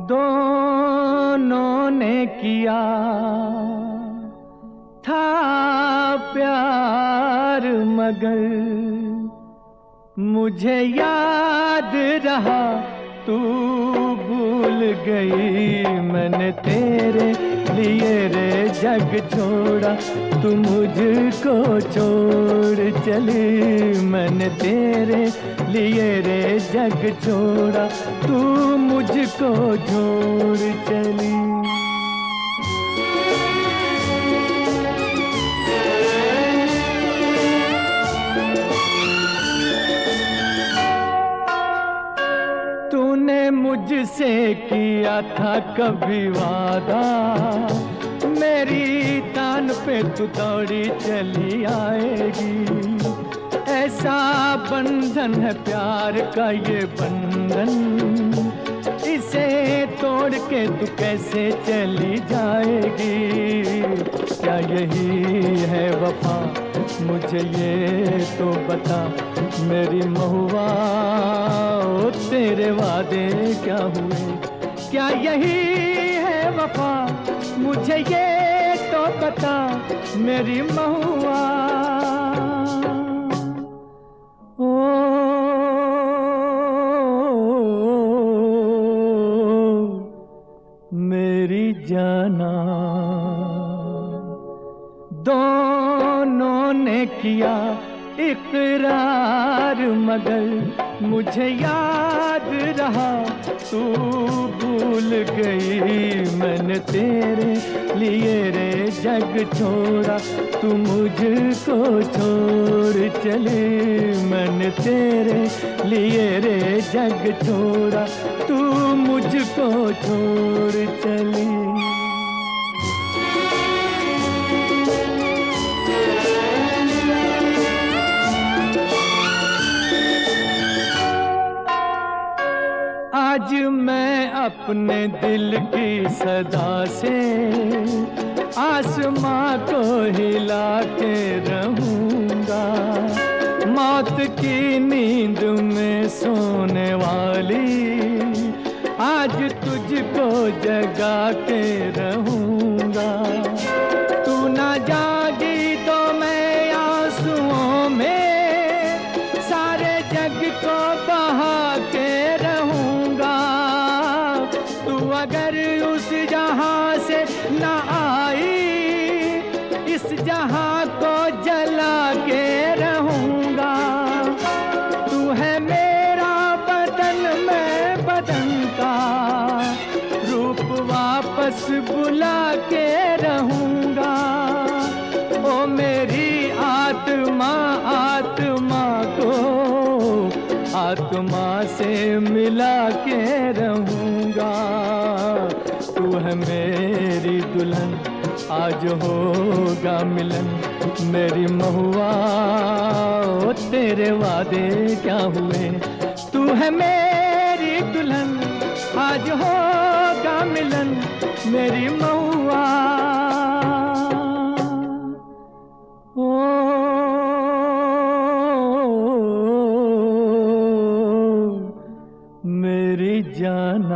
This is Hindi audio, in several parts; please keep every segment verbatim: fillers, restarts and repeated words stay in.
दोनों ने किया था प्यार, मगर मुझे याद रहा तू भूल गई। मैंने तेरे लिए रे जग छोड़ा, तू मुझको छोड़ चली। मैंने तेरे लिए रे जग छोड़ा, तू मुझको छोड़ चली। तूने मुझसे किया था कभी वादा, मेरी तान पे तू दौड़ी चली आएगी। ऐसा बंधन है प्यार का ये बंधन, इसे तोड़ के तू कैसे चली जाएगी। क्या यही है वफा, मुझे ये तो बता मेरी महुआ। ओ तेरे वादे क्या हुए, क्या यही है वफा, मुझे ये तो बता मेरी महुआ। ओ मेरी जाना, दोनों ने किया इकरार, मगर मुझे याद रहा तू भूल गई। मैंने तेरे लिए रे जग छोड़ा, तू मुझको छोड़ चली। मैंने तेरे लिए रे जग छोड़ा, तू मुझको छोड़ चली। आज मैं अपने दिल की सदा से आसमां को हिला के रहूंगा। मौत की नींद में सोने वाली आज तुझको जगा के रहूंगा। तू ना जागी तो मैं आंसुओं में सारे जग को बहा के रहूंगा। तू अगर उस जहां से ना आई, इस जहां को जला के रहूंगा। तू है मेरा बदन, मैं बदन का रूप वापस बुला के रहूंगा। ओ मेरी आत्मा, आत्मा को आत्मा से मिला के रहूंगा। तू है मेरी दुल्हन, आज होगा मिलन मेरी महुआ। ओ तेरे वादे क्या हुए, तू है मेरी दुल्हन, आज होगा मिलन मेरी महुआ। ओ मेरी जाना,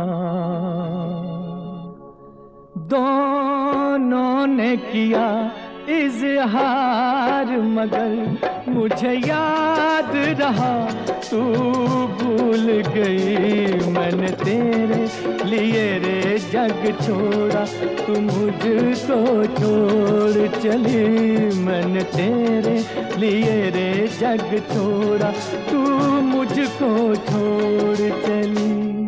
दोनों ने किया इज़हार, मगर मुझे याद रहा तू भूल गई। मैंने तेरे लिए रे जग छोड़ा, तू मुझको छोड़ चली। मैंने तेरे लिए रे जग छोड़ा, तू मुझको छोड़ चली।